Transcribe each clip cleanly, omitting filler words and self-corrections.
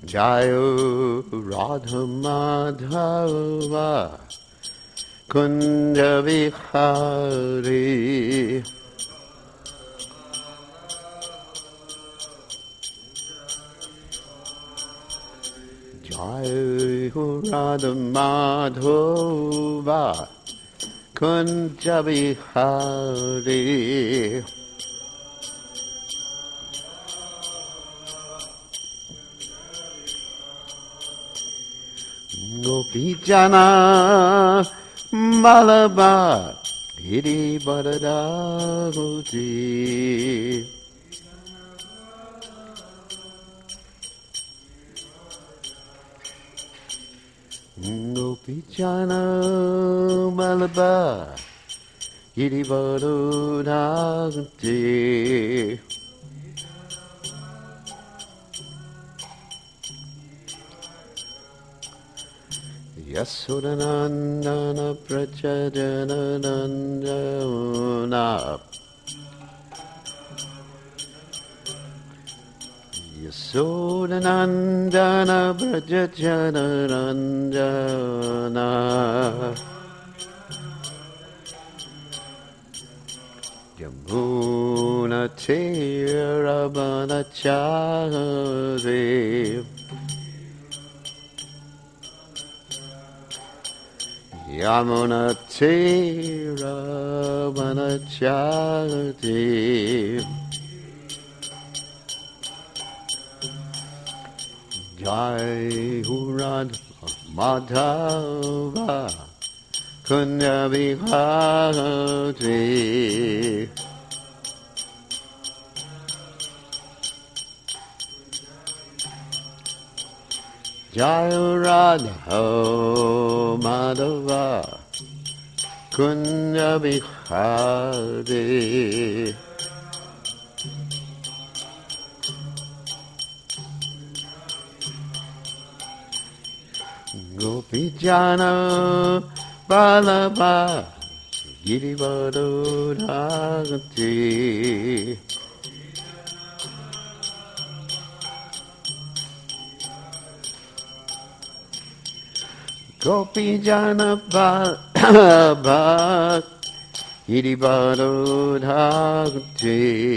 Jayo Radha Madhava Kunja Vihari Jayo Radha Madhava Kunja Vihari Gopijana Malaba Hiri Badadahuti Gopijana Malaba Hiri Badadahuti Yasodanandana Prachadanandana Yasodanandana Prachadanandana Yamuna Tirabhanachari Yamuna Tirabhanachari Jai Radha Madhava Kunya Vihari Jai Radha Madhava Kunya Vihari Gopijana Balaba Girivadodhati Gopijana Balaba Girivadodhati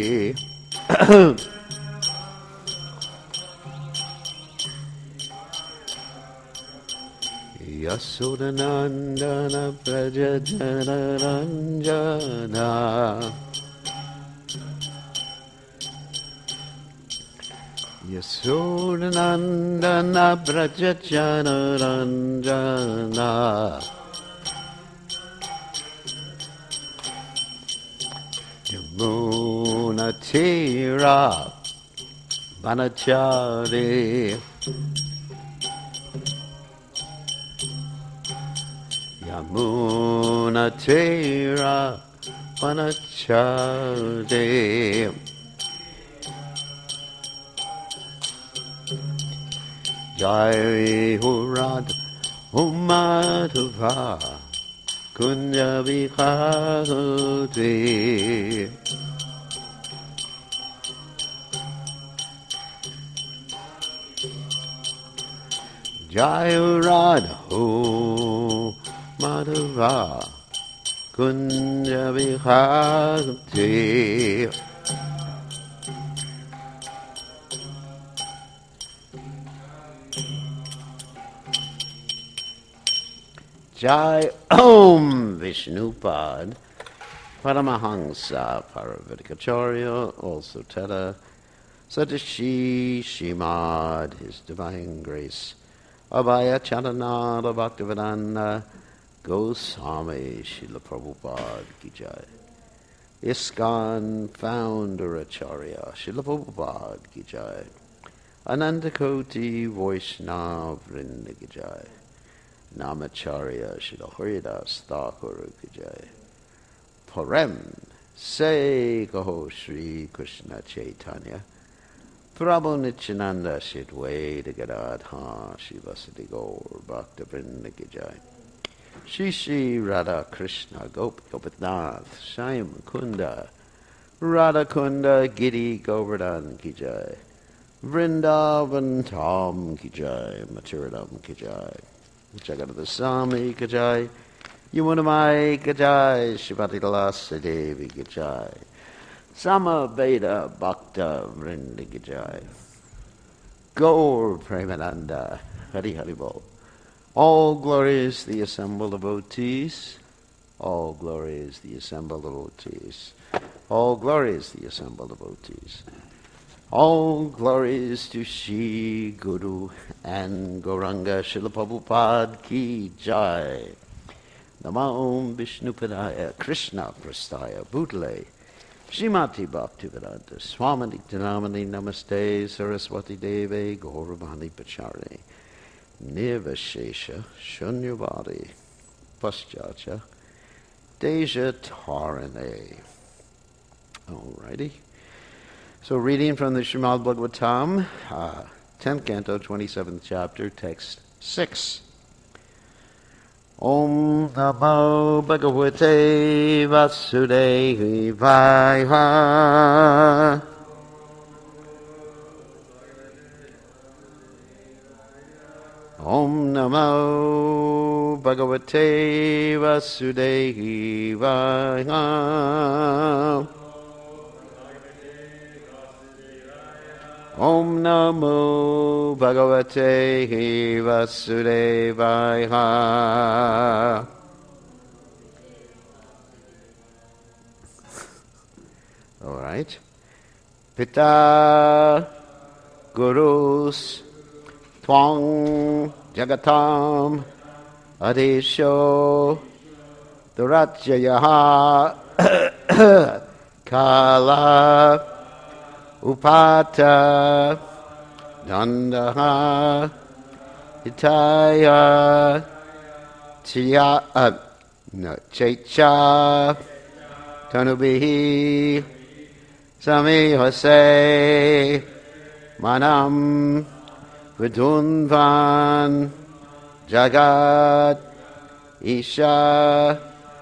Yasodanandana Prajajanaranja Yasodanandana Prajajanaranja Yamuna Tira Banachari Yamuna Tira Vanachari Jai Radha Madhava Kunya Vihari Jai Radha Madhava Kunya Vihari Jai Om Vishnupad Paramahansa Paravedikacharya, also Teta Satishi Shimad, His Divine Grace Abhaya Charanada Bhaktivedanta Goswami Srila Prabhupada Ki Jai. ISKCON Founder Acharya Srila Prabhupada Ki Jai. Anandakoti Vaishnava Vrinda Ki Jai. Namacharya Srila Haridas Thakur Ki Jai. Parem Se Kaho Sri Krishna Chaitanya Prabhu Nityananda Shidwaita Gadadha Shivasati Gaur Bhakta Vrinda Ki Jai. Shri Shri Radha Krishna Gopinath Shyam Kunda Radha Kunda Giri Govardhan Ki Jai. Vrindavan Tam Ki Jai, Mathuradam Ki Jai, Jagadada Swami Ki Jai, Yamunamai Ki Jai, Shivati Lasa Devi Ki Jai, Sama Veda Bhakta Vrinda Ki Jai, Gaur Premananda, Hari Hari Bol. All glory is the assembled devotees. All glory is the assembled devotees. All glory is the assembled devotees. All glories to Shri Guru and Gauranga Srila Prabhupada Ki Jai. Namo Vishnupadaya Krishna Prastaya Bhutale Srimati Bhaktivedanta Swami Nityanamani Namaste Saraswati Deve Gauravani Pachari Nirvashesha Shunyavadi Paschatya Deja Tarane. Alrighty. So reading from the Srimad Bhagavatam, 10th canto, 27th chapter, text 6. Om Namo Bhagavate Vasudevaya. Om Namo Bhagavate Vasudevaya. Om Namo Bhagavate Vasudevaya. All right. Pita Gurus Twang Jagatam Adesho Durachyaha Kala Upata Dandaha Hitaya Checha Tanubihi Samihase Manam Vidunvan Jagat Isha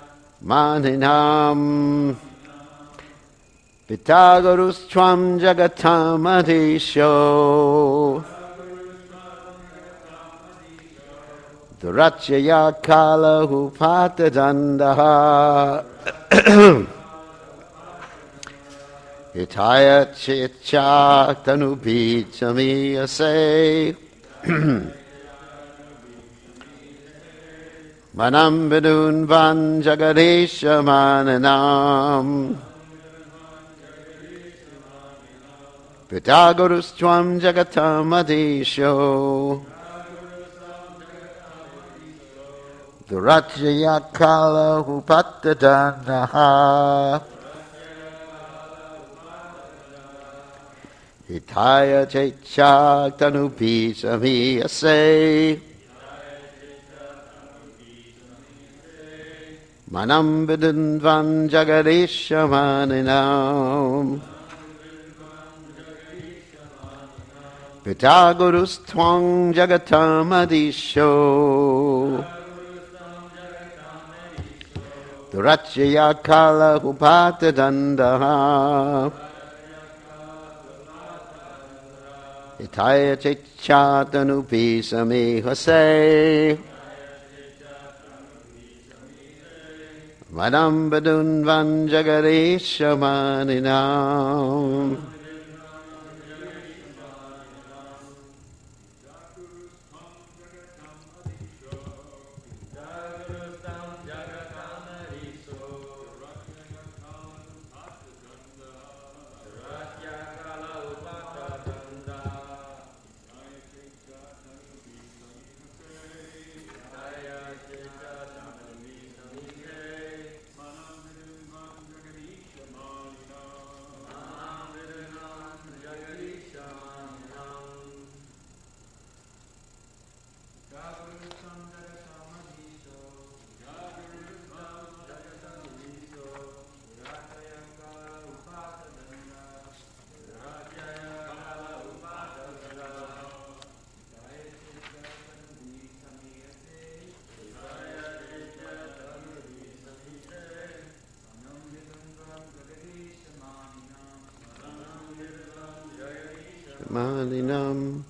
Maninam Pitagurus Tvam Jagatam Adisho Durachya Kala Upata Dandaha Hitaya Chicha Tanubi Chamiyase Manam Vidun Van Jagadesha Mananam Pitagurus Tvam Jagatam Adisho Durachya Kala Upata Dandaha Hitaya Checha Tanupi Samiyase Manam Vidunvan Jagadesha Maninam Pitagurus Twang Jagatam Adisho Durachya Kala Upata Dandaha Hitaya Checha Tanupi Samihase Madam Badunvan Jagadesha Maninam. Shaninam.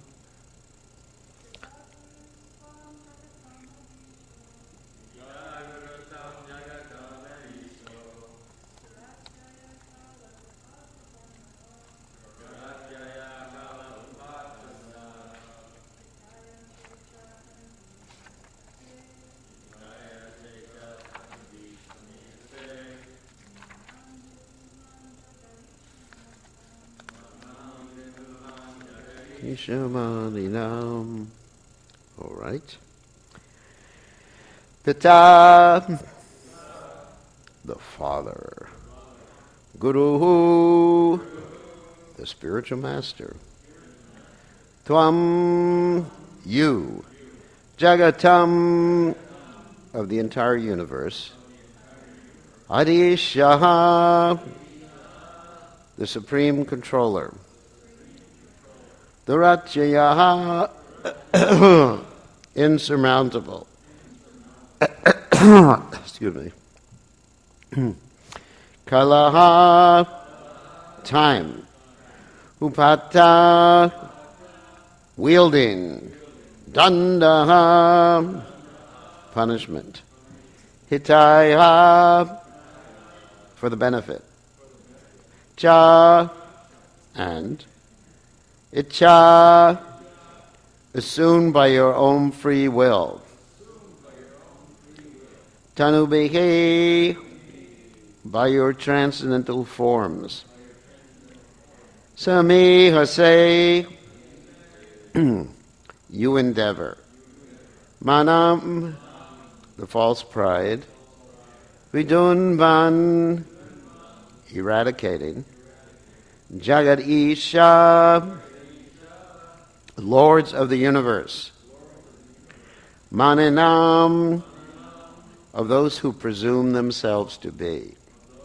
Shaninam. All right. Pita, the Father. Guru, the spiritual master. Tvam, you. Jagatam, of the entire universe. Adishaha, the supreme controller. Durachayaha, insurmountable. Excuse me. Kalaha, time. Upata, wielding. Dandaha, punishment. Hitaya, for the benefit. Cha, and. Icha, assumed by your own free will. Tanubehe, by your transcendental forms. Sami Hase, you endeavor. Manam, the false pride. Vidunvan, eradicating. Jagat Isha, lords of the universe. Maninam, of those who presume themselves to be.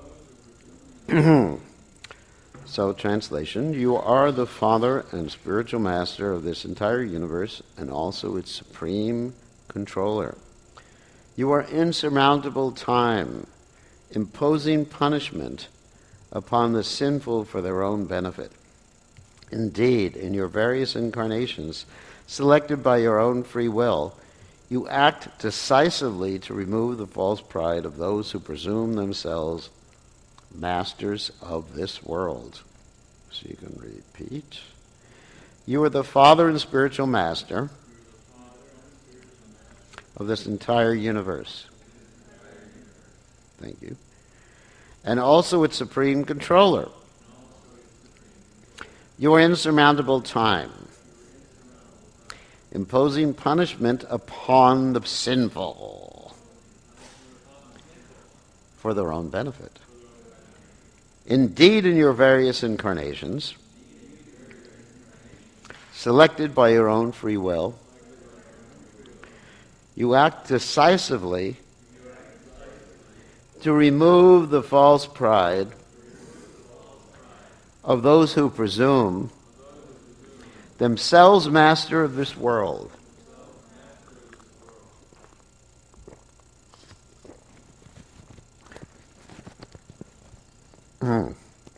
So, translation, you are the Father and spiritual master of this entire universe and also its supreme controller. You are insurmountable time, imposing punishment upon the sinful for their own benefit. Indeed, in your various incarnations, selected by your own free will, you act decisively to remove the false pride of those who presume themselves masters of this world. So you can repeat. You are the Father and spiritual master of this entire universe. Thank you. And also its supreme controller. You are insurmountable time, imposing punishment upon the sinful for their own benefit. Indeed, in your various incarnations, selected by your own free will, you act decisively to remove the false pride of those who presume themselves master of this world. All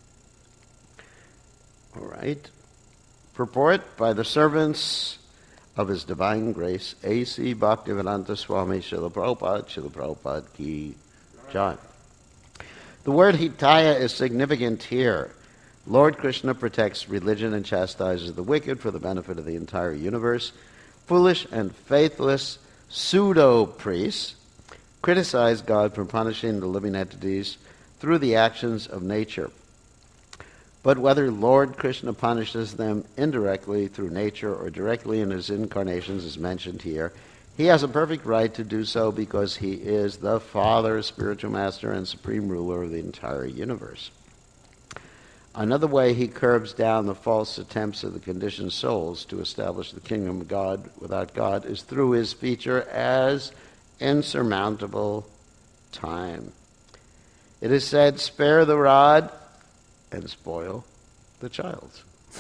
right. Purport by the servants of His Divine Grace, A.C. Bhaktivedanta Swami Srila Prabhupada Ki Jai. The word Hitaya is significant here. Lord Krishna protects religion and chastises the wicked for the benefit of the entire universe. Foolish and faithless pseudo-priests criticize God for punishing the living entities through the actions of nature. But whether Lord Krishna punishes them indirectly through nature or directly in his incarnations as mentioned here, he has a perfect right to do so because he is the Father, spiritual master, and supreme ruler of the entire universe. Another way he curbs down the false attempts of the conditioned souls to establish the kingdom of God without God is through his feature as insurmountable time. It is said, spare the rod and spoil the child.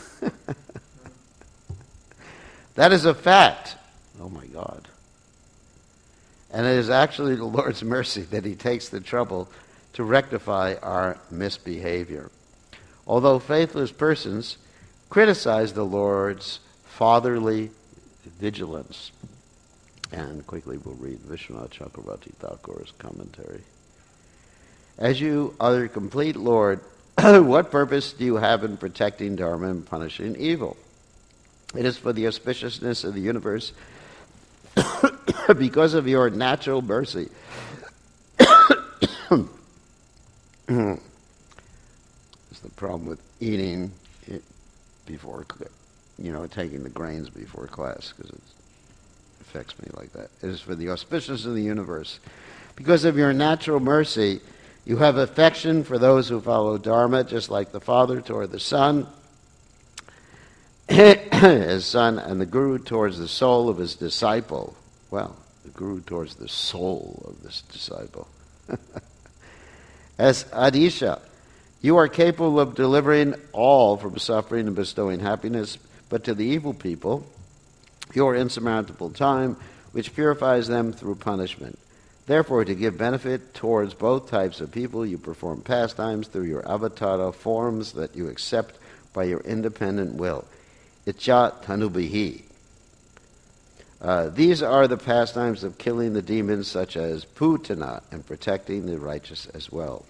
That is a fact. Oh my God. And it is actually the Lord's mercy that he takes the trouble to rectify our misbehavior. Although faithless persons criticize the Lord's fatherly vigilance. And quickly we'll read Vishwanath Chakravarti Thakur's commentary. As you are the complete Lord, what purpose do you have in protecting Dharma and punishing evil? It is for the auspiciousness of the universe because of your natural mercy. It's the problem with eating it before, taking the grains before class, because it affects me like that. It is for the auspiciousness of the universe. Because of your natural mercy, you have affection for those who follow Dharma, just like the father toward the son, his son, and the guru towards the soul of his disciple. Well, the guru towards the soul of this disciple. As Adisha, you are capable of delivering all from suffering and bestowing happiness, but to the evil people, your insurmountable time, which purifies them through punishment. Therefore, to give benefit towards both types of people, you perform pastimes through your avatara forms that you accept by your independent will. Icha tanubihi. These are the pastimes of killing the demons, such as Putana, and protecting the righteous as well.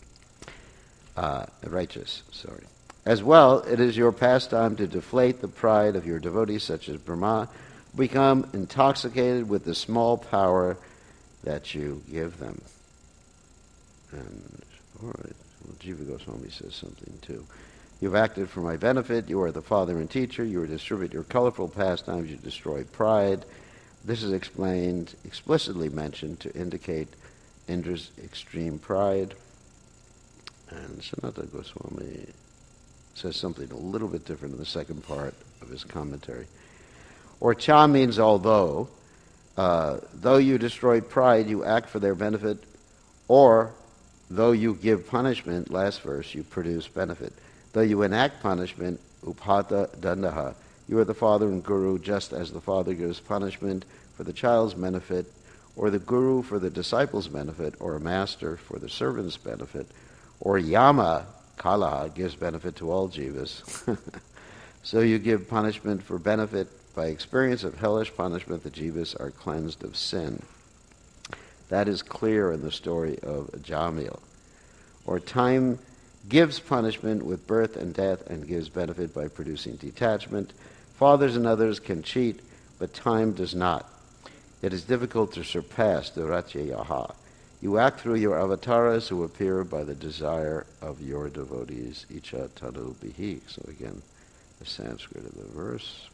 As well, it is your pastime to deflate the pride of your devotees, such as Brahma, who become intoxicated with the small power that you give them. And, all right, well, Jiva Goswami says something too. You've acted for my benefit. You are the father and teacher. You distribute your colorful pastimes. You destroy pride. This is explained, explicitly mentioned, to indicate Indra's extreme pride. And Sanatana Goswami says something a little bit different in the second part of his commentary. Or cha means although. Though you destroy pride, you act for their benefit. Or, though you give punishment, last verse, you produce benefit. Though you enact punishment, upata dandaha, you are the father and guru, just as the father gives punishment for the child's benefit, or the guru for the disciple's benefit, or a master for the servant's benefit, or yama, kala, gives benefit to all jivas. So you give punishment for benefit. By experience of hellish punishment, the jivas are cleansed of sin. That is clear in the story of Jamil. Or time gives punishment with birth and death and gives benefit by producing detachment. Fathers and others can cheat, but time does not. It is difficult to surpass the Ratyayaha. You act through your avatars who appear by the desire of your devotees. Icha tanu bihi. So again, the Sanskrit of the verse.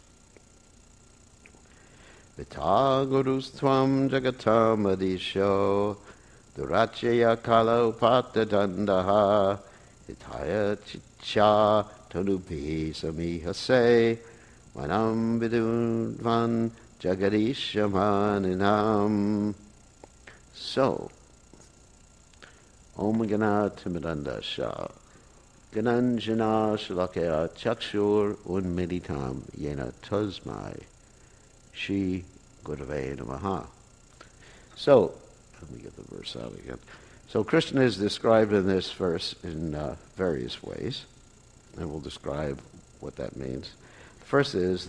Vita gurus tvam jagatam adisho durachaya kala upata dandaha hitaya chicha tanupi samihase manam vidunvan jagadishamaninam. So, Om Gana Timidanda Shah Gananjana Shalakya Chakshur Unmeditam Yena Tasmai Shri Gurave Namaha. So, let me get the verse out again. So Krishna is described in this verse in various ways, and we'll describe what that means. First is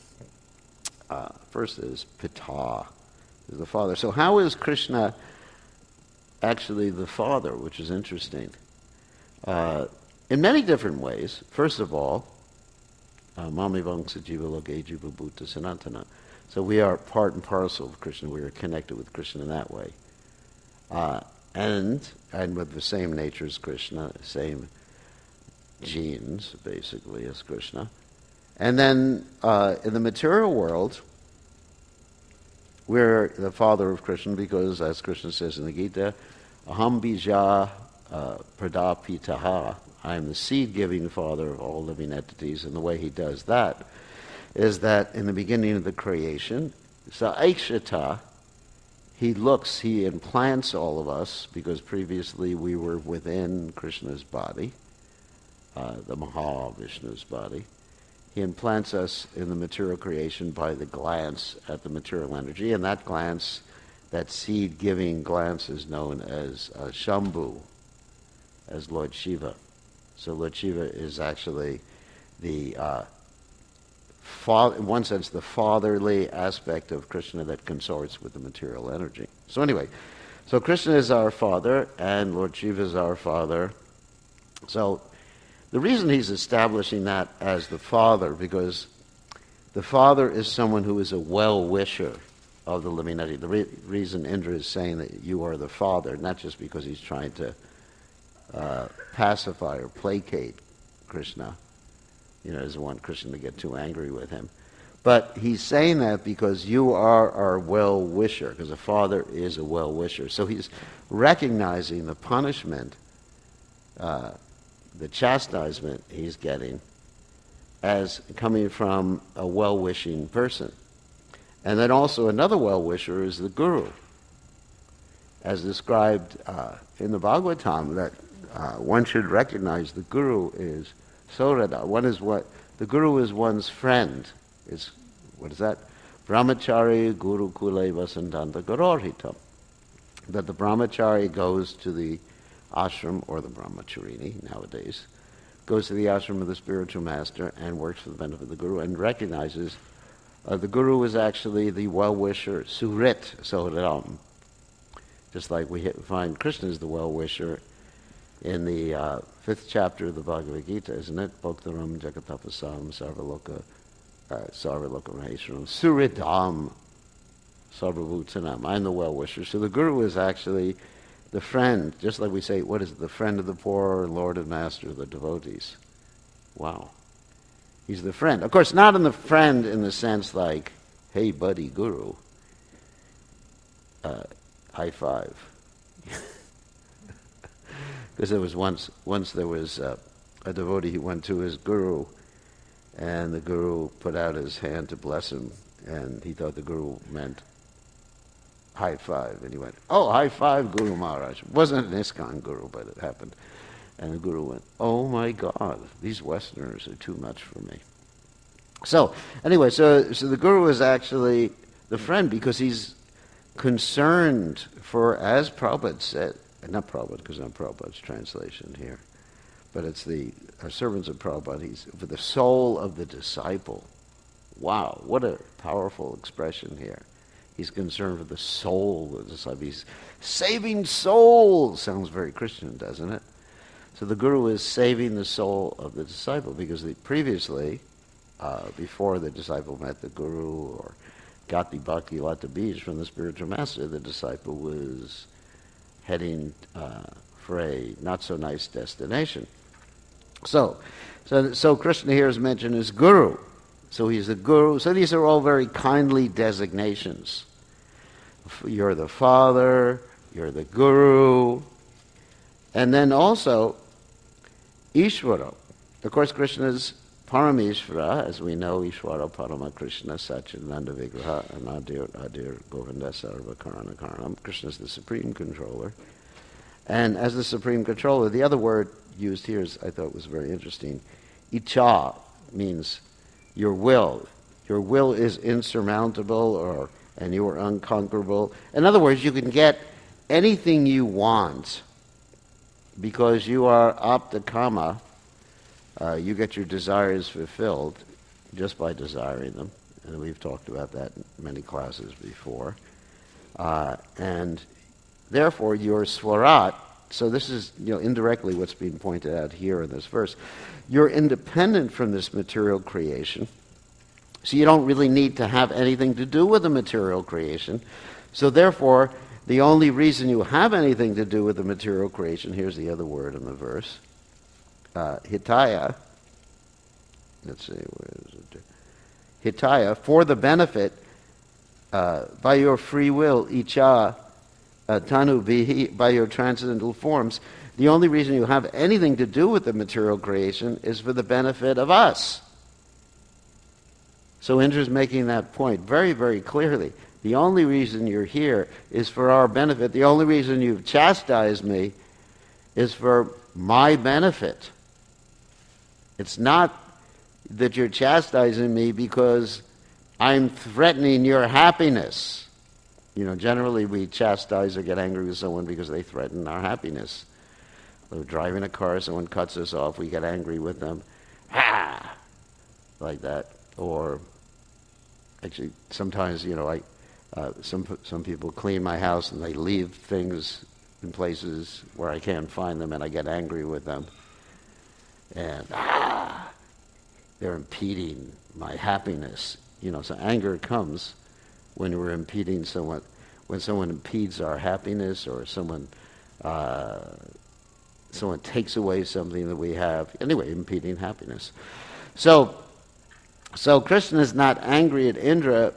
Pita, is the father. So how is Krishna actually the father, which is interesting? In many different ways. First of all, Mami Vangsa Jiva Loke Jiva Bhuta Sanatana. So we are part and parcel of Krishna. We are connected with Krishna in that way. And with the same nature as Krishna, same genes, basically, as Krishna. And then in the material world, we're the father of Krishna because, as Krishna says in the Gita, Aham bija pradapitaha, I am the seed-giving father of all living entities. And the way he does that is that in the beginning of the creation, Saikshata, he implants all of us, because previously we were within Krishna's body, the Mahavishnu's body. He implants us in the material creation by the glance at the material energy, and that glance, that seed-giving glance, is known as Shambhu, as Lord Shiva. So Lord Shiva is actually the in one sense, the fatherly aspect of Krishna that consorts with the material energy. So anyway, so Krishna is our father, and Lord Shiva is our father. So the reason he's establishing that as the father, because the father is someone who is a well-wisher of the living entity. The reason Indra is saying that you are the father, not just because he's trying to pacify or placate Krishna. He doesn't want Krishna to get too angry with him. But he's saying that because you are our well-wisher, because a father is a well-wisher. So he's recognizing the punishment, the chastisement he's getting as coming from a well-wishing person. And then also another well-wisher is the guru. As described in the Bhagavatam, that one should recognize the guru is Sorada. The guru is one's friend. What is that? Brahmachari guru kule vasantanta garorhitam. That the brahmachari goes to the ashram, or the brahmacharini nowadays, goes to the ashram of the spiritual master and works for the benefit of the guru and recognizes the guru is actually the well-wisher, surit sohradam. Just like we find Krishna is the well-wisher in the 5th chapter of the Bhagavad Gita, isn't it? Bhaktaram jagatapasam sarvaloka maheshwaram suridam sarvabhutanam. I'm the well-wisher. So the guru is actually the friend, just like we say, what is it? The friend of the poor, Lord and Master of the devotees. Wow. He's the friend. Of course, not in the friend in the sense like, hey, buddy, guru, high five. Because there was once there was a devotee who went to his guru, and the guru put out his hand to bless him, and he thought the guru meant high five, and he went, oh, high five, Guru Maharaj. It wasn't an ISKCON guru, but it happened. And the guru went, oh my God, these Westerners are too much for me. So, anyway, so the guru is actually the friend because he's concerned for, as Prabhupada said, not Prabhupada, because not Prabhupada's translation here, but it's the servants of Prabhupada, he's for the soul of the disciple. Wow, what a powerful expression here. He's concerned for the soul of the disciple. He's saving souls. Sounds very Christian, doesn't it? So the guru is saving the soul of the disciple because previously, before the disciple met the guru or got the Bhakti Lata Bij from the spiritual master, the disciple was heading for a not-so-nice destination. So Krishna here is mentioned as guru. So he's the guru. So these are all very kindly designations. You're the father, you're the guru, and then also Ishvara. Of course, Krishna is Parameshvara, as we know, Ishvara Parama Krishna Satchidananda Vigraha Anadir Adir Govinda Sarva Karana Karanam. Krishna is the supreme controller. And as the supreme controller, the other word used here I thought was very interesting. Icha means your will. Your will is insurmountable and you are unconquerable. In other words, you can get anything you want because you are aptakama. You get your desires fulfilled just by desiring them. And we've talked about that in many classes before. And therefore, your swarat, so this is indirectly what's being pointed out here in this verse, you're independent from this material creation. So you don't really need to have anything to do with the material creation. So therefore, the only reason you have anything to do with the material creation, here's the other word in the verse, hitaya, let's see, where is it? Hitaya, for the benefit, by your free will, icha, tanu vihi, by your transcendental forms, the only reason you have anything to do with the material creation is for the benefit of us. So Indra's making that point very, very clearly. The only reason you're here is for our benefit. The only reason you've chastised me is for my benefit. It's not that you're chastising me because I'm threatening your happiness. Generally we chastise or get angry with someone because they threaten our happiness. We're driving a car, someone cuts us off, we get angry with them. Like that. or actually sometimes, some people clean my house and they leave things in places where I can't find them, and I get angry with them. And they're impeding my happiness. So anger comes when we're impeding someone, when someone impedes our happiness, or someone takes away something that we have. Anyway, impeding happiness. So Krishna is not angry at Indra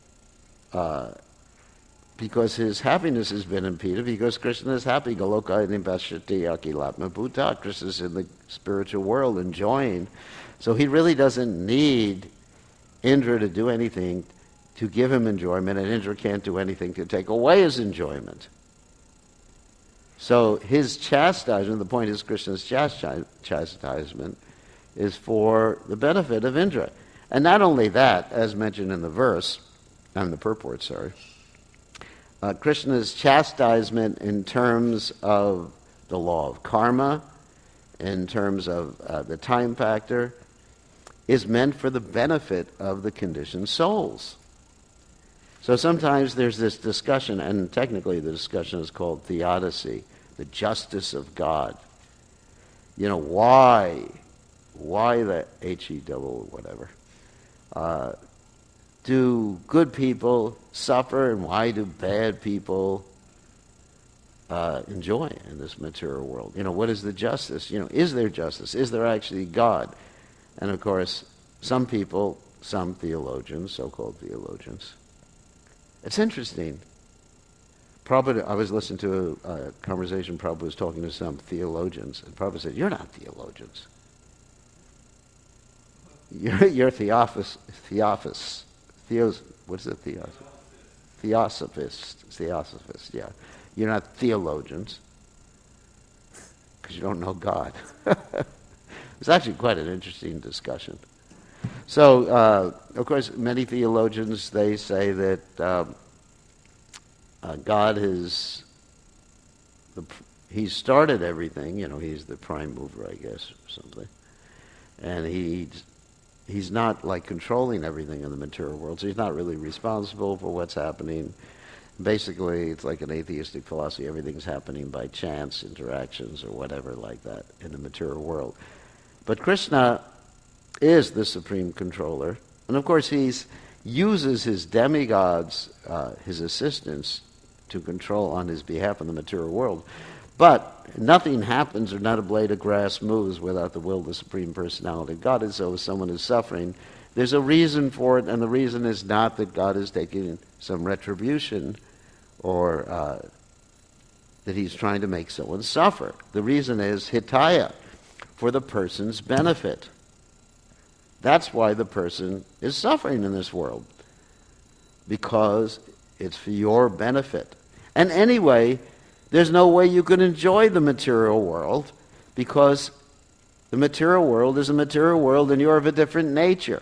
because his happiness has been impeded, because Krishna is happy. Goloka nibashati akilatma bhuta. Krishna is in the spiritual world enjoying. So he really doesn't need Indra to do anything to give him enjoyment, and Indra can't do anything to take away his enjoyment. So his chastisement, the point is Krishna's chastisement, is for the benefit of Indra. And not only that, as mentioned in the verse, the purport, Krishna's chastisement in terms of the law of karma, in terms of the time factor, is meant for the benefit of the conditioned souls. So sometimes there's this discussion, and technically the discussion is called theodicy, the justice of God. Why the H-E double whatever? Do good people suffer, and why do bad people enjoy in this material world? What is the justice? Is there justice? Is there actually God? And of course, some people, some theologians, so-called theologians. It's interesting. Prabhupada, I was listening to a conversation, Prabhupada was talking to some theologians, and Prabhupada said, "You're not theologians. You're theosophists. What is it, Theosophists, yeah. You're not theologians, because you don't know God." It's actually quite an interesting discussion. So, of course, many theologians, they say that God He started everything. He's the prime mover, I guess, or something. And He's not like controlling everything in the material world, so He's not really responsible for what's happening. Basically, it's like an atheistic philosophy. Everything's happening by chance, interactions, or whatever like that in the material world. But Krishna is the supreme controller. And of course, he uses his demigods, his assistants, to control on his behalf in the material world. But nothing happens, or not a blade of grass moves without the will of the Supreme Personality of God. And so if someone is suffering, there's a reason for it, and the reason is not that God is taking some retribution or that he's trying to make someone suffer. The reason is hitaya, for the person's benefit. That's why the person is suffering in this world, because it's for your benefit. And anyway, there's no way you can enjoy the material world, because the material world is a material world and you're of a different nature.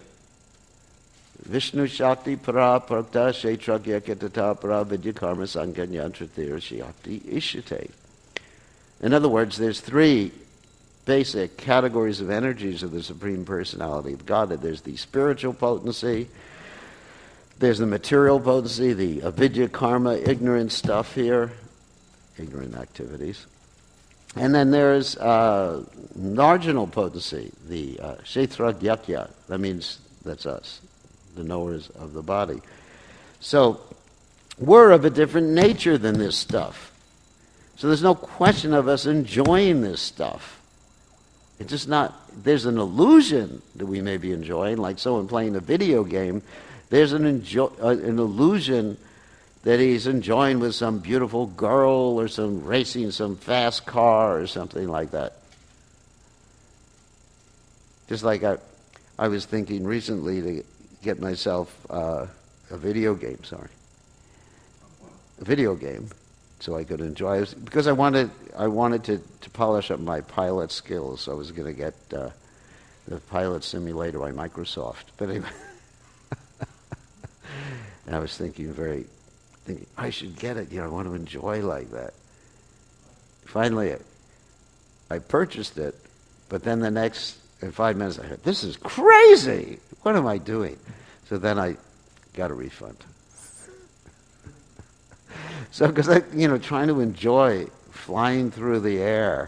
Vishnu Shakti Para Prakta Kshetragya Ketata Para Vidya Karma Sanganyantratir Shakti Ishite. In other words, there's three basic categories of energies of the Supreme Personality of God. There's the spiritual potency, there's the material potency, the avidya karma, ignorant stuff here, ignorant activities. And then there's marginal potency, the kshetragyakya. That means that's us, the knowers of the body. So we're of a different nature than this stuff. So there's no question of us enjoying this stuff. It's just not, there's an illusion that we may be enjoying, like someone playing a video game. There's an illusion that he's enjoying with some beautiful girl or some racing some fast car or something like that. Just like I was thinking recently to get myself a video game, so I could enjoy it, because I wanted to polish up my pilot skills. So I was going to get the pilot simulator by Microsoft. But anyway, and I was thinking I should get it. I want to enjoy like that. Finally, I purchased it, but then the next in 5 minutes, I heard, this is crazy. What am I doing? So then I got a refund. So, because trying to enjoy flying through the air,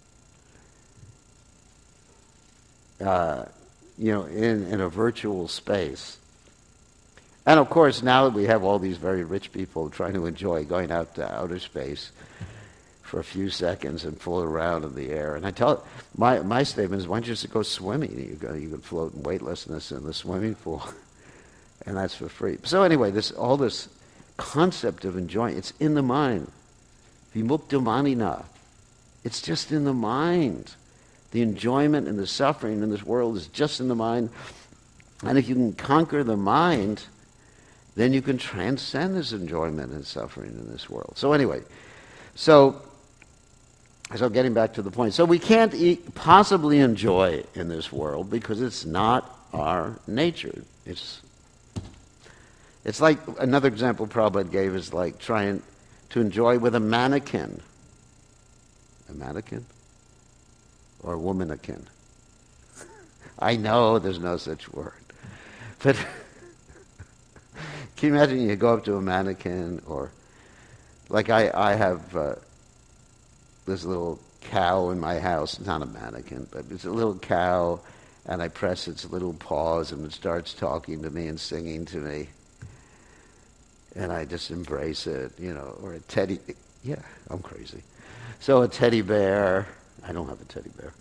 in a virtual space. And of course, now that we have all these very rich people trying to enjoy going out to outer space for a few seconds and float around in the air. And I tell my statement is, why don't you just go swimming? You can float in weightlessness in the swimming pool, and that's for free. So anyway, all this concept of enjoying, it's in the mind. Vimukta manina. It's just in the mind. The enjoyment and the suffering in this world is just in the mind. And if you can conquer the mind, then you can transcend this enjoyment and suffering in this world. So anyway, so getting back to the point. So we can't possibly enjoy in this world because it's not our nature. It's like, another example Prabhupada gave is like trying to enjoy with a mannequin. A mannequin? Or a womanikin? I know there's no such word. But can you imagine you go up to a mannequin, or like I have this little cow in my house. It's not a mannequin, but it's a little cow, and I press its little paws and it starts talking to me and singing to me. And I just embrace it, or a teddy. Yeah, I'm crazy. So a teddy bear. I don't have a teddy bear.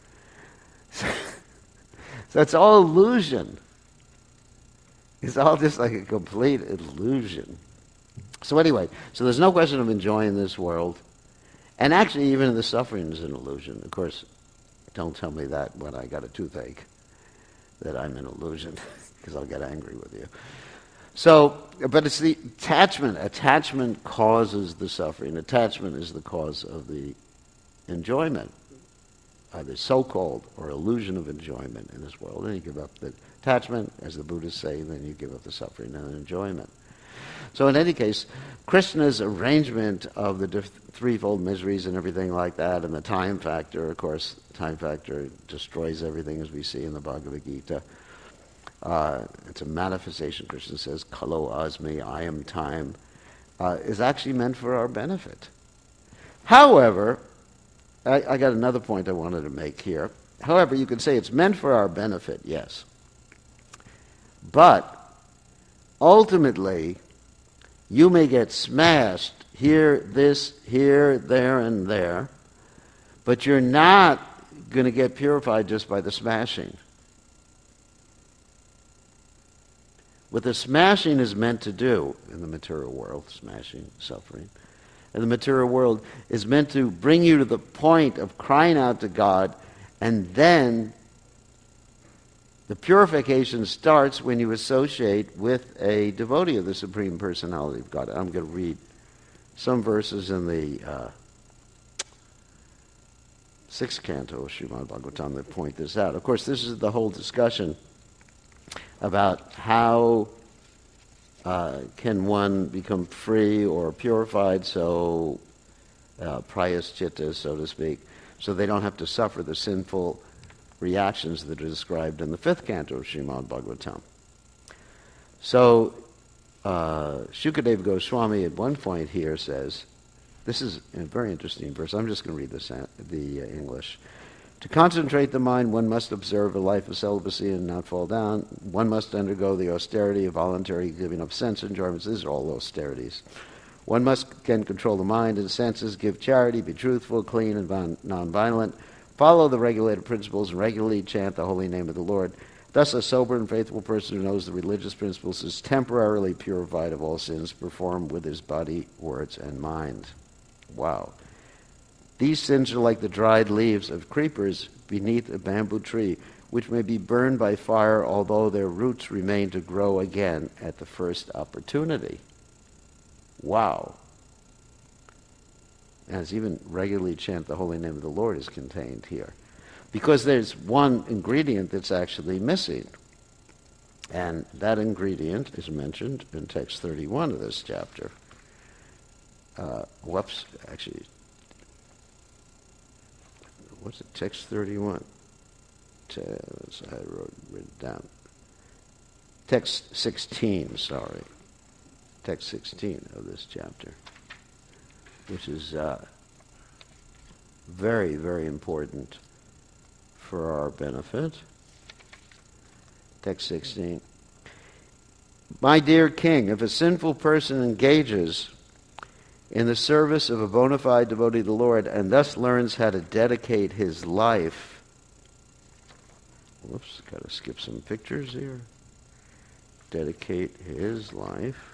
So it's all illusion. It's all just like a complete illusion. So anyway, so there's no question of enjoying this world. And actually, even the suffering is an illusion. Of course, don't tell me that when I got a toothache, that I'm an illusion, because I'll get angry with you. So, but it's the attachment. Attachment causes the suffering. Attachment is the cause of the enjoyment, either so-called or illusion of enjoyment in this world. And you give up the attachment, as the Buddhists say, then you give up the suffering and enjoyment. So in any case, Krishna's arrangement of the threefold miseries and everything like that, and the time factor, of course, time factor destroys everything, as we see in the Bhagavad Gita. It's a manifestation, Krishna says, Kalo Asmi, I am time, is actually meant for our benefit. However, I got another point I wanted to make here. However, you could say it's meant for our benefit, yes. But ultimately, you may get smashed here, there, and there, but you're not going to get purified just by the smashing. What the smashing is meant to do in the material world, smashing, suffering, in the material world is meant to bring you to the point of crying out to God, and then the purification starts when you associate with a devotee of the Supreme Personality of God. I'm going to read some verses in the 6th canto of Srimad Bhagavatam that point this out. Of course, this is the whole discussion about how can one become free or purified, so prayaschita, so to speak, so they don't have to suffer the sinful reactions that are described in the 5th canto of Srimad Bhagavatam. So Shukadeva Goswami at one point here says, this is a very interesting verse, I'm just going to read the English. To concentrate the mind, one must observe a life of celibacy and not fall down. One must undergo the austerity of voluntary giving up sense enjoyments. These are all austerities. One must can control the mind and senses, give charity, be truthful, clean, and non-violent, follow the regulated principles, and regularly chant the holy name of the Lord. Thus, a sober and faithful person who knows the religious principles is temporarily purified of all sins performed with his body, words, and mind. Wow. These sins are like the dried leaves of creepers beneath a bamboo tree, which may be burned by fire, although their roots remain to grow again at the first opportunity. Wow. As even regularly chant the holy name of the Lord is contained here. Because there's one ingredient that's actually missing. And that ingredient is mentioned in text 31 of this chapter. What's it? Text 31. I wrote it down. Text 16, sorry. Text 16 of this chapter, which is very, very important for our benefit. Text 16. My dear king, if a sinful person engages in the service of a bona fide devotee to the Lord and thus learns how to dedicate his life, whoops, got to skip some pictures here. Dedicate his life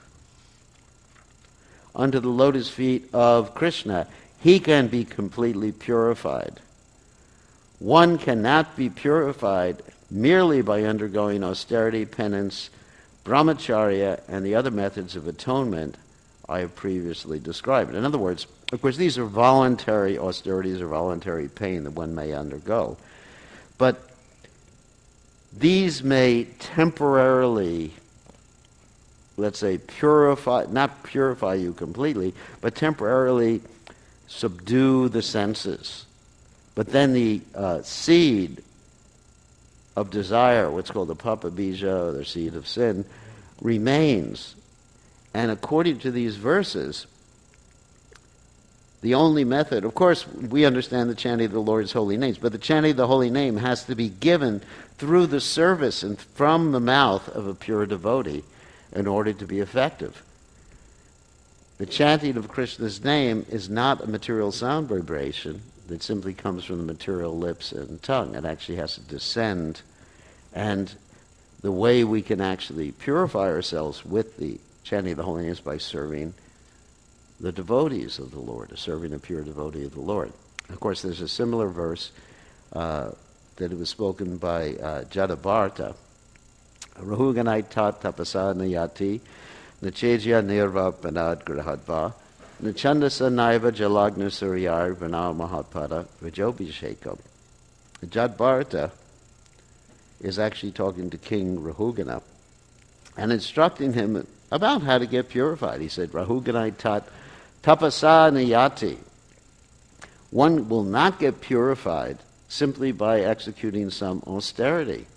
unto the lotus feet of Krishna, he can be completely purified. One cannot be purified merely by undergoing austerity, penance, brahmacharya, and the other methods of atonement I have previously described. In other words, of course, these are voluntary austerities or voluntary pain that one may undergo. But these may temporarily, let's say, not purify you completely, but temporarily subdue the senses. But then the seed of desire, what's called the papa bija, or the seed of sin, remains. And according to these verses, the only method, of course, we understand the chanting of the Lord's holy names, but the chanting of the holy name has to be given through the service and from the mouth of a pure devotee in order to be effective. The chanting of Krishna's name is not a material sound vibration that simply comes from the material lips and tongue. It actually has to descend. And the way we can actually purify ourselves with the chanting of the holy name is by serving the devotees of the Lord, serving a pure devotee of the Lord. Of course, there's a similar verse that it was spoken by Jadabharta. Rahuganai tat tapasa nayati nachejya nirva panad grahadva nachandasa naiva jalagna suryar vanal mahatpada vajobhishekam. Jadabharta is actually talking to King Rahugana and instructing him about how to get purified. He said, Rahuganai tat tapasa nayati. One will not get purified simply by executing some austerity.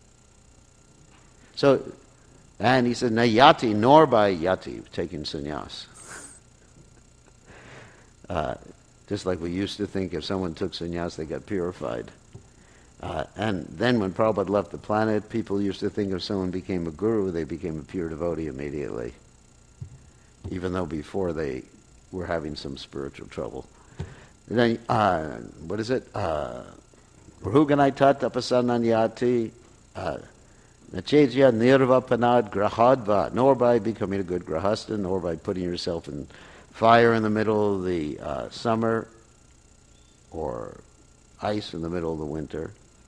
So, and he said, nayati, nor by yati, taking sannyas. Just like we used to think if someone took sannyas, they got purified. And then when Prabhupada left the planet, people used to think if someone became a guru, they became a pure devotee immediately, even though before they were having some spiritual trouble. And then, what is it? Rahuganai tat tapasananyati nachejya nirva panad grahadva, nor by becoming a good grahasta, nor by putting yourself in fire in the middle of the summer, or ice in the middle of the winter.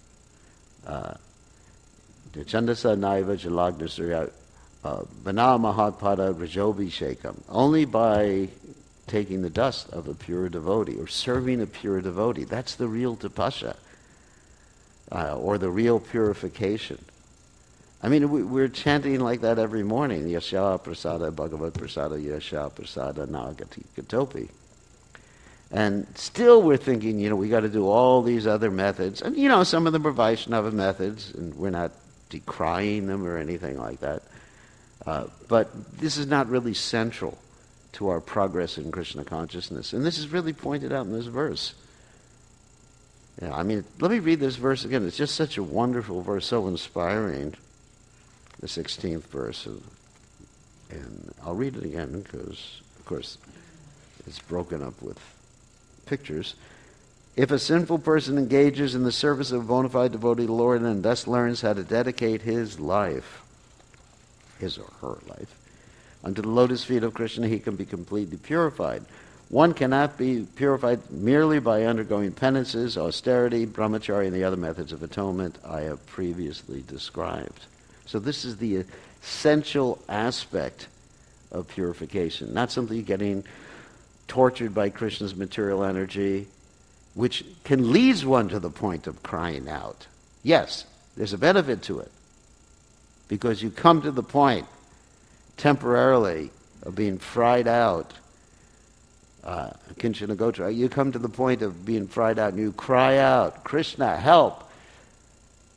Chandasa naiva jalagna surya vana mahatpada rajobhishekam. Only by taking the dust of a pure devotee, or serving a pure devotee. That's the real tapasya, or the real purification. I mean, we're chanting like that every morning. Yasha prasada bhagavat prasada yasha prasada nagati katopi. And still we're thinking, we got to do all these other methods. And, some of them are Vaishnava methods, and we're not decrying them or anything like that. But this is not really central to our progress in Krishna consciousness. And this is really pointed out in this verse. Let me read this verse again. It's just such a wonderful verse, so inspiring. The 16th verse. And I'll read it again because, of course, it's broken up with pictures. If a sinful person engages in the service of a bona fide devotee to the Lord and thus learns how to dedicate his life, his or her life, unto the lotus feet of Krishna, he can be completely purified. One cannot be purified merely by undergoing penances, austerity, brahmacharya, and the other methods of atonement I have previously described. So this is the essential aspect of purification, not simply getting tortured by Krishna's material energy, which can lead one to the point of crying out. Yes, there's a benefit to it, because you come to the point temporarily of being fried out. Kinchana Gotra, you come to the point of being fried out and you cry out, Krishna, help!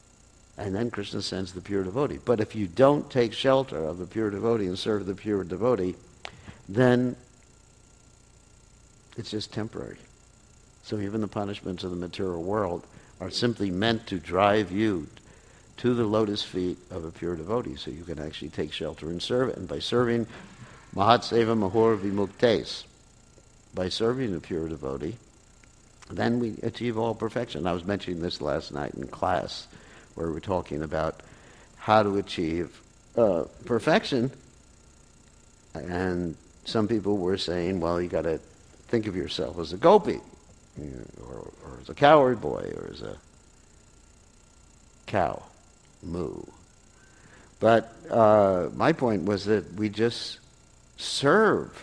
And then Krishna sends the pure devotee. But if you don't take shelter of the pure devotee and serve the pure devotee, then it's just temporary. So even the punishments of the material world are simply meant to drive you to the lotus feet of a pure devotee, so you can actually take shelter and serve it. And by serving Mahatseva Mahor Vimuktes, by serving the pure devotee, then we achieve all perfection. I was mentioning this last night in class, where we're talking about how to achieve perfection. And some people were saying, well, you got to think of yourself as a gopi, or as a cowherd boy, or as a cow, moo. But my point was that we just serve.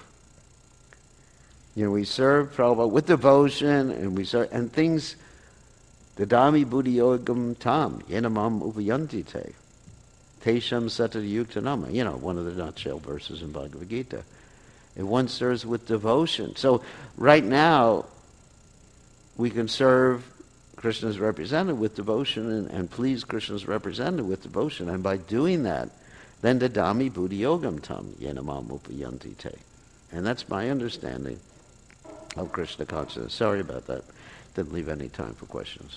We serve Prabhupada with devotion, and we serve, and things, dadami buddhi yogam tam, yenamam upayanti te, tesham satata yuktanama, one of the nutshell verses in Bhagavad Gita. And one serves with devotion. So right now, we can serve Krishna's representative with devotion and please Krishna's representative with devotion. And by doing that, then dadami buddhi yogam tam, yenamam upayanti te. And that's my understanding of Krishna consciousness. Sorry about that. Didn't leave any time for questions.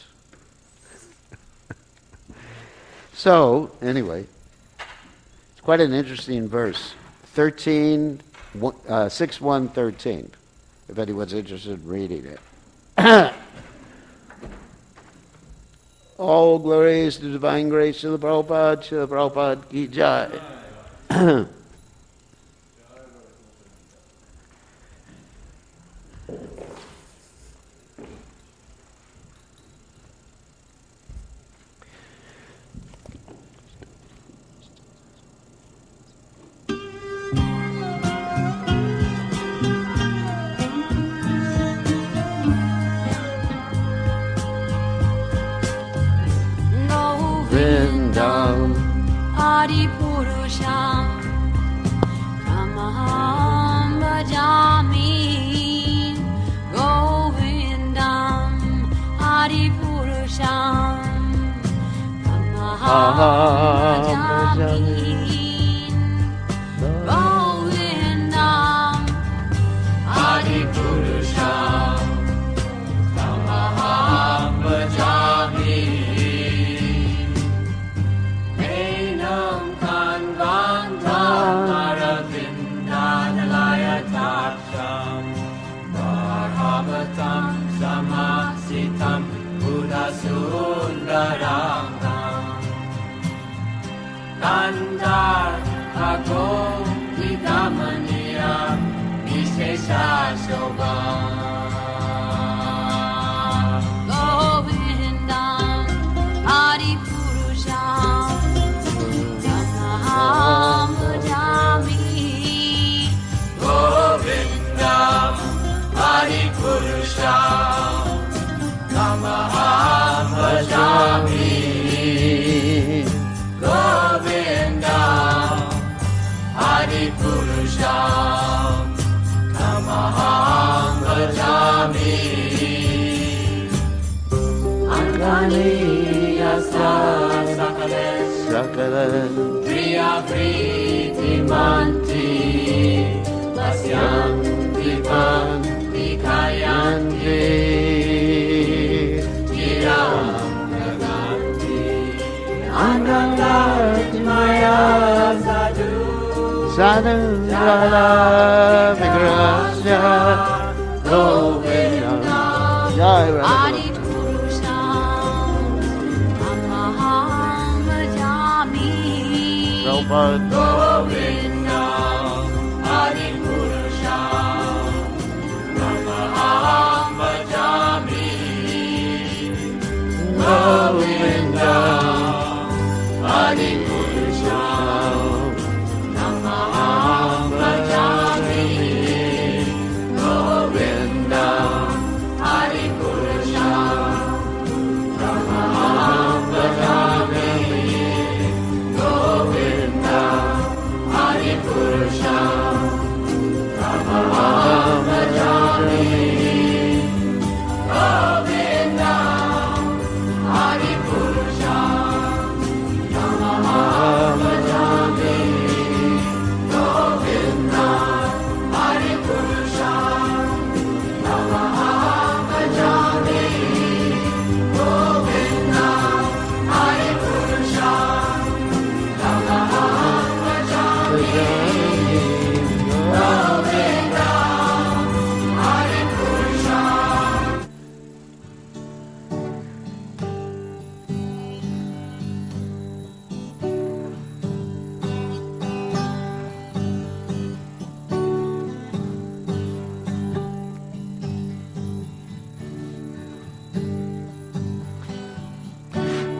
So, anyway, it's quite an interesting verse. 6.1.13, if anyone's interested in reading it. All glories to divine grace, Srila Prabhupada ki jai. Adipurusham Kamaham Bhajami Govindam Adipurusham Kamaham Bhajami Govindam Adipurusham Kamaham Bhajami Samasitam Buddha Sundarangam Nandar Hago Vidamaniya Vishesha Shobham Govindam Adipurusham Kamaham Bhajami Govindam Adipurusham Kamaham Bhajami Govindam Adipurusham Kamaham Bhajami Angani Yasa Sakale Priya Priti Manti Vasyam Dipan Vikayanti Giram Naganti Anandati Maya Sadhu Sadhu Jala Vigrasya Govindam Jai Adipurusham Kamaham Bhajami Govindam Adipurusham Kamaham Bhajami Govindam Adipurusham Kamaham Bhajami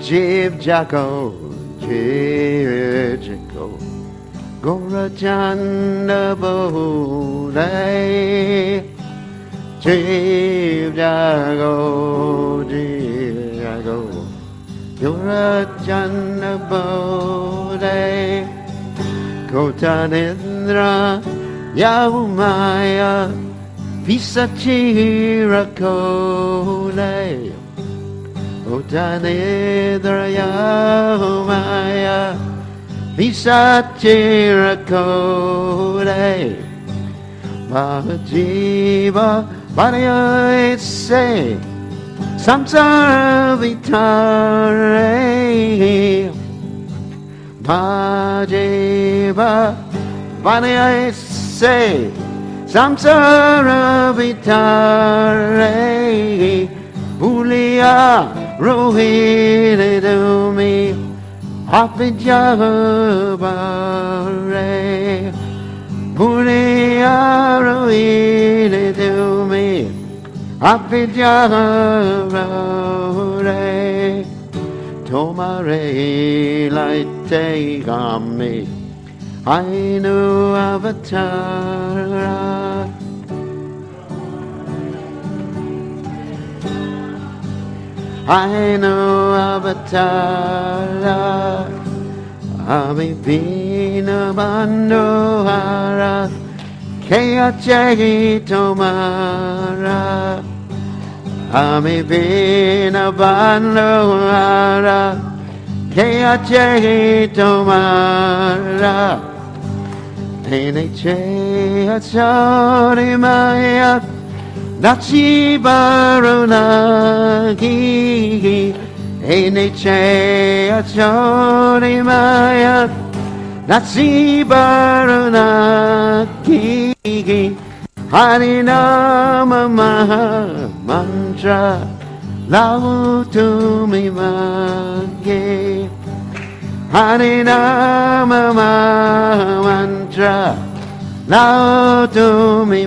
Jiv Jago, Jiv Jago, Gorajana Bode, Jiv Jago, Jiv Jago, Gorajana Bode, Kotanindra Yaumaya, Visachira Kole. Kotanidra Yaumaya Visachira Kode Mahajiva Bhadayase Samsara Vitare Mahajiva Bhadayase Samsara Vitare Bulia Rohini to me, Happy Javare. Bulia Rohini to me, Happy Javare. Tomare light take on me, I know Avatar. I know Avatara, Ami Bina Bandohara, Kea Chegi Tomara, Ami Bina Bandohara, Kea Chegi Tomara, Tene Chea Chori Maya. Nachi Barunagi Eneche Achori Maya Nachi Barunagi Harinama Maha Mantra Lau Tumi Mage Harinama Maha Mantra Now to me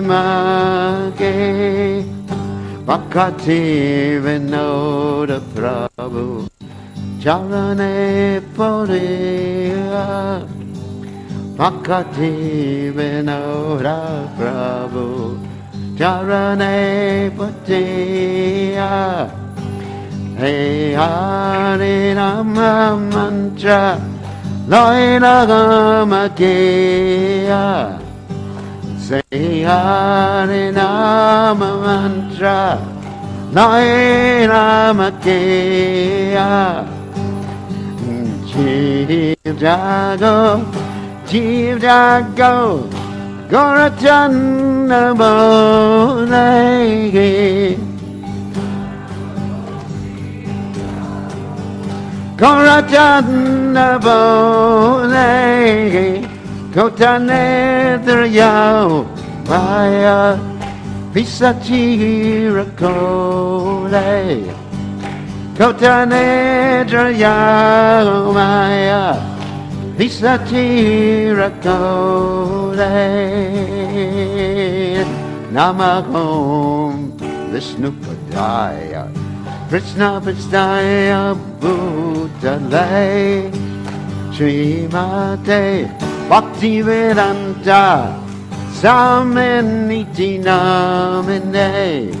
mage Bhakti Vinoda Prabhu Charane Poriya Bhakti Vinoda Prabhu Charane Poriya Hey Hari Rama Mantra Loina Gamakeya Say Hare Nama Mantra Naina Makeya Jiv Jago Jiv Jago Gorachana Bode Gorachana Bode Kotanedra Yao Maya Visachira Kole Kotanedra Yao Maya Visachira Kole Namahom Vishnupadaya Krishna Vishaya Bhutale Srimate Bhakti Vedanta Samaniti Namine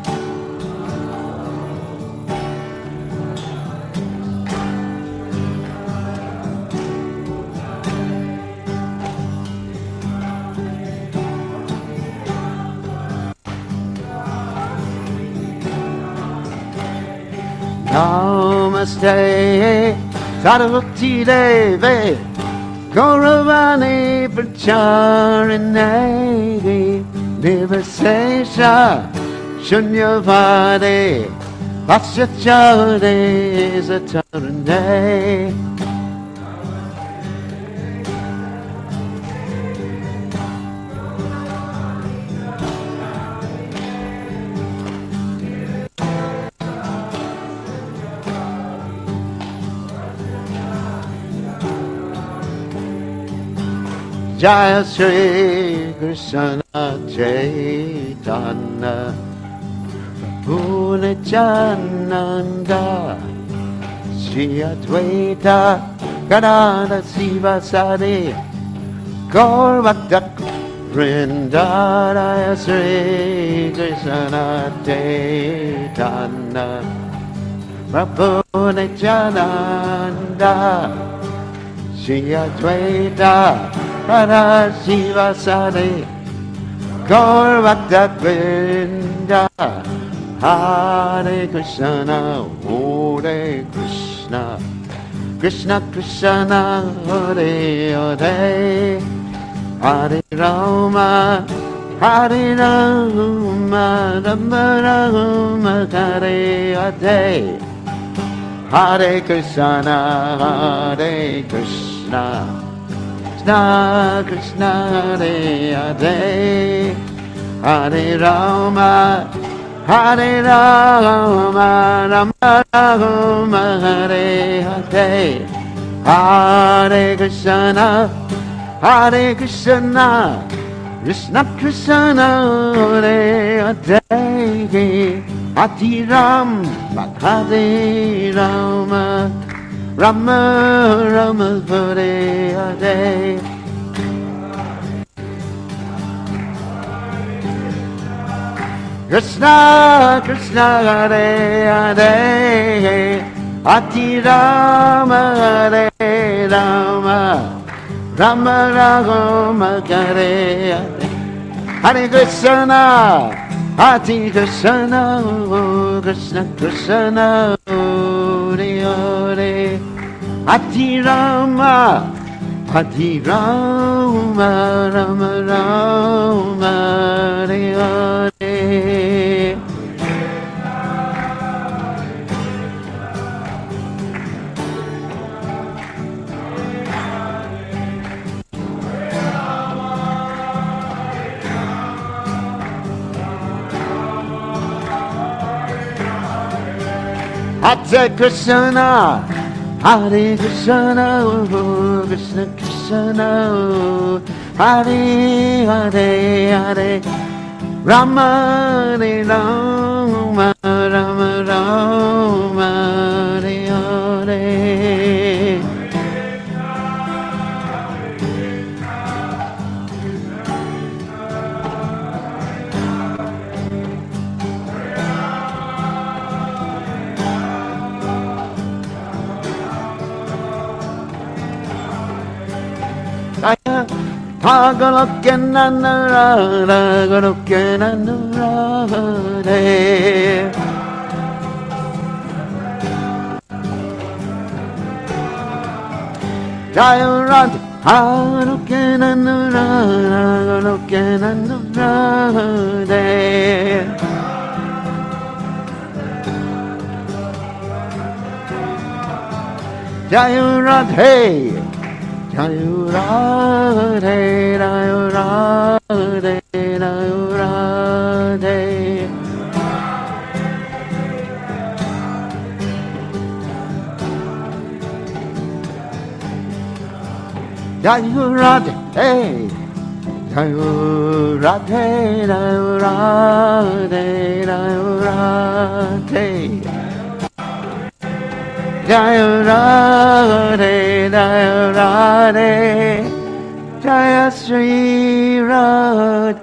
Namaste Sarvati Deve Gauravani Pracharinegi Nivasesha Shunyavade Vasyachade Satarane Jaya Shri Krishna Chaitanya Prabhu Nityananda Shri Advaita Gadada Sivasadi Gaur Bhakta Vrindadaya Sri Krishna Chaitanya Prabhu Nityananda Shri Advaita Gadada Sivasadi Gaur Bhakta Vrinda Hare Krishna, Hare Krishna, Krishna Krishna, Hare Hare, Hare Rama, Hare Rama, Rama Rama, Hare Hare, Hare Krishna, Hare Krishna, Krishna Krishna, Hare Hare, Hare Rama, Hare Rama, Rama Rama, Hare Hare, Hare Krishna, Hare Krishna, Krishna Krishna, Hare Hare, Hare Rama, Hare Rama, Rama Rama, Hare Hare. Krishna Krishna, Hare Hare, Hare Rama, Hare Rama, Rama Rama, Hare Hare, Hare Krishna, Hare Krishna, Krishna Krishna, Hare Hare, Hare Rama, Hare Rama, Rama Rama, Hare Hare. Hare Krishna, Hare Krishna, Krishna Krishna, Hare Hare, Hare Rama, Hare Rama, Rama Rama, Hare Hare. Jai Radhe, Jai Radhe, Jai Radhe, Jai Radhe. Jai Radhe, Jai Radhe, Jai Radhe, Jai Radhe. Jai Radhe, Jai Radhe, Jai Sri Radhe.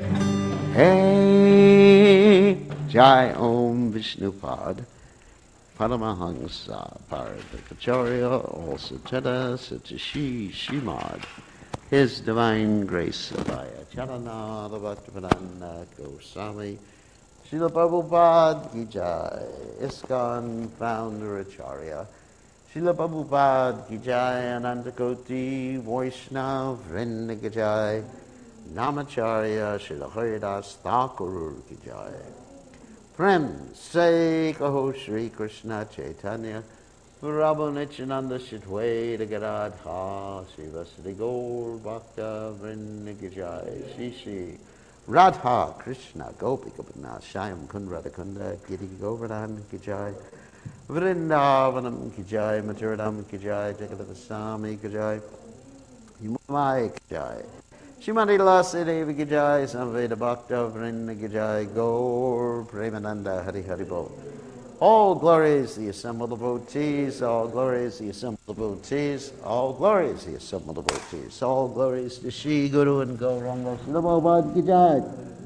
Jai Om Vishnupad, Paramahansa, Paradakacharya, all Sajada, Satashi, Shimad, His Divine Grace Abhaya Charana, the Bhaktivedanta Goswami, Srila Prabhupada Ki Jai, ISKCON Founder Acharya, Srila Prabhupada Ki Jai, Anantakoti, Vaishnav, Vrinda Ki Jai, Namacharya, Srila Haridas Thakur Ki Jai. Prem Se Kaho Shri Krishna Chaitanya, Prabhu Nityananda Shitweda Gadadha, Srivasadi Gaur Bhakta Vrinda Ki Jai, Shri Radha Krishna Gopika Bhakna Shyam Kundra Kunda Giri Govardhan Ki Jai, Vrindavanam Ki Jai, Maturadam Ki Jai, Jagadavasami Ki Jai, Yumai Ki Jai, Shrimati Lasi Devi Ki Jai, Samveda Bhakta Vrinda Ki Jai, Gaur Premananda Hari Hari Bol. All glories the assembled devotees, all glories the assembled devotees, all glories the assembled devotees, all glories to Shri Guru and Gauranga Srila Prabhupada Ki Jai.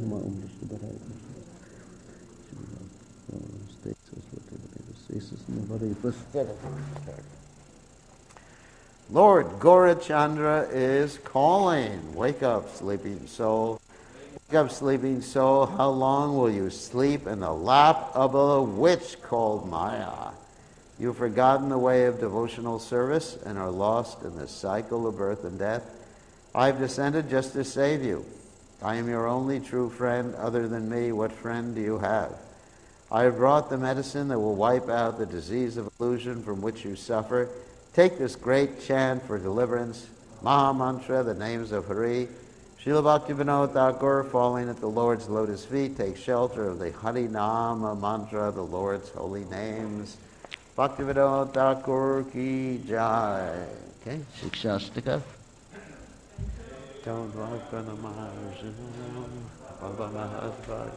Lord Gaurachandra is calling. Wake up, sleeping soul. Wake up, sleeping soul. How long will you sleep in the lap of a witch called Maya? You've forgotten the way of devotional service and are lost in the cycle of birth and death. I've descended just to save you. I am your only true friend. Other than me, what friend do you have? I have brought the medicine that will wipe out the disease of illusion from which you suffer. Take this great chant for deliverance. Maha Mantra, the names of Hari. Srila Bhaktivinoda Thakur, falling at the Lord's lotus feet, take shelter of the Hari Nama Mantra, the Lord's holy names. Bhaktivinoda Thakur Ki Jai. Okay, Shikshastika. Don't walk on the margin of my husband.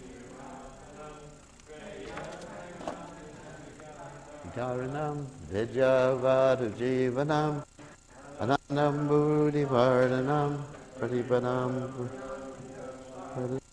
Dharanam Vijavada Jivanam Anandam Buddhi Vardhanam Pratipanam